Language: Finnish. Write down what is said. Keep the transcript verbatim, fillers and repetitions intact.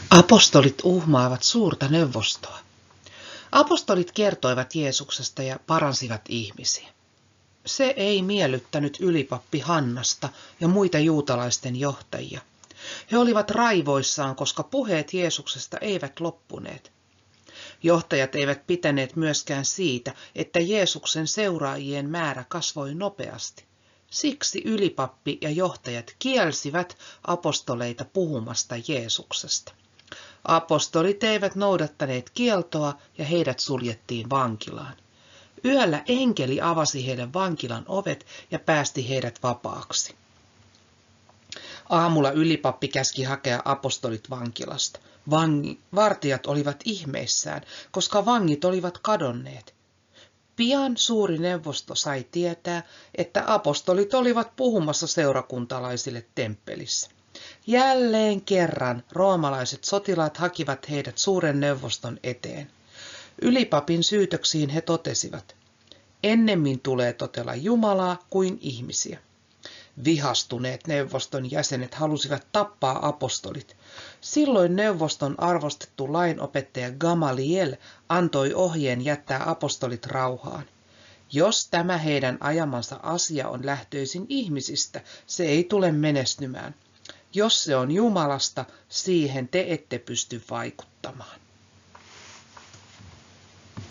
Apostolit uhmaavat suurta neuvostoa. Apostolit kertoivat Jeesuksesta ja paransivat ihmisiä. Se ei miellyttänyt ylipappi Hannasta ja muita juutalaisten johtajia. He olivat raivoissaan, koska puheet Jeesuksesta eivät loppuneet. Johtajat eivät pitäneet myöskään siitä, että Jeesuksen seuraajien määrä kasvoi nopeasti. Siksi ylipappi ja johtajat kielsivät apostoleita puhumasta Jeesuksesta. Apostolit eivät noudattaneet kieltoa ja heidät suljettiin vankilaan. Yöllä enkeli avasi heidän vankilan ovet ja päästi heidät vapaaksi. Aamulla ylipappi käski hakea apostolit vankilasta. Vangi, vartijat olivat ihmeissään, koska vangit olivat kadonneet. Pian suuri neuvosto sai tietää, että apostolit olivat puhumassa seurakuntalaisille temppelissä. Jälleen kerran roomalaiset sotilaat hakivat heidät suuren neuvoston eteen. Ylipapin syytöksiin he totesivat: ennemmin tulee totella Jumalaa kuin ihmisiä. Vihastuneet neuvoston jäsenet halusivat tappaa apostolit. Silloin neuvoston arvostettu lainopettaja Gamaliel antoi ohjeen jättää apostolit rauhaan. Jos tämä heidän ajamansa asia on lähtöisin ihmisistä, se ei tule menestymään. Jos se on Jumalasta, siihen te ette pysty vaikuttamaan.